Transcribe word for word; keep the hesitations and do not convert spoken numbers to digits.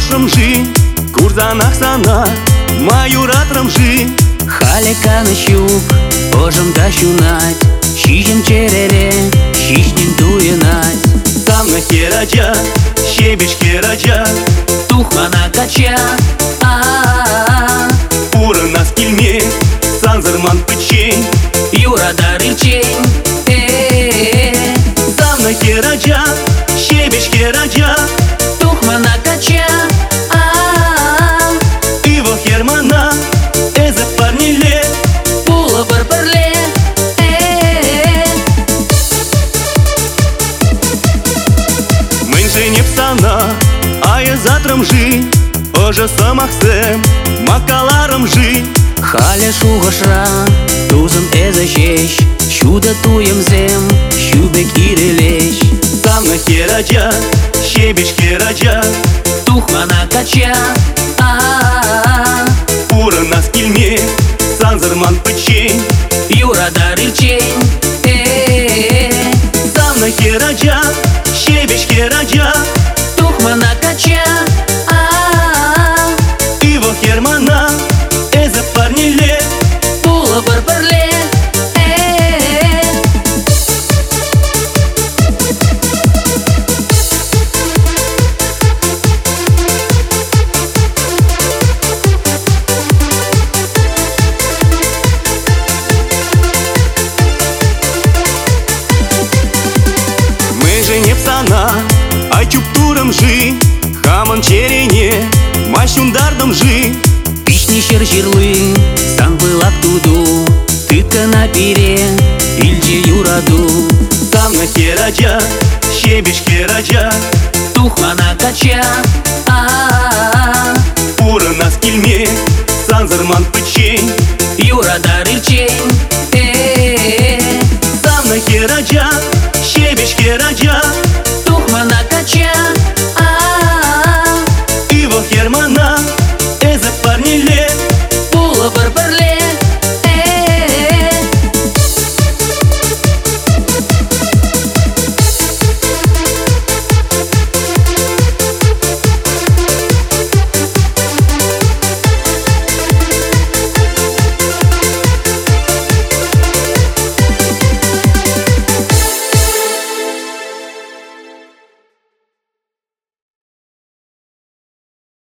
рамжи, курзанах сана, маюрат рамжи. Халека нащук, ожым да щунать, щичем черере, щичнем туенать. Там на хераджа, щебеш хераджа, Тухмана кача, а пура на скильме, санзарман печень, Юра дарылчень, э там на хераджа, щебеш хераджа, Тухмана кача, а его хермана, эзе парниле, Пула барбарле, э мэнже не псана, а я затрам жи, оже самахсем, макаларам жи. Халя шугашра, тузым эзащещ, Чудо туемзем, щубек ирелещ. Там на хераджа, щебеш хераджа, Тухмана кача, а пура на скильме, санзарман печень, Юра дарылчень, э там на хераджа, щебеш хераджа, Тухмана кача, а его хермана, эзе парниле, Пула барбарле, э мы же не псана, а чуптурам жи, хаман черене, мащундардам жи. Пишни шер-жирлы, сан былак туду, Тытка на пире, илче юраду. Там на хераджа, щебеш хераджа, Тухмана кача, а пура на скильме, санзарман печень,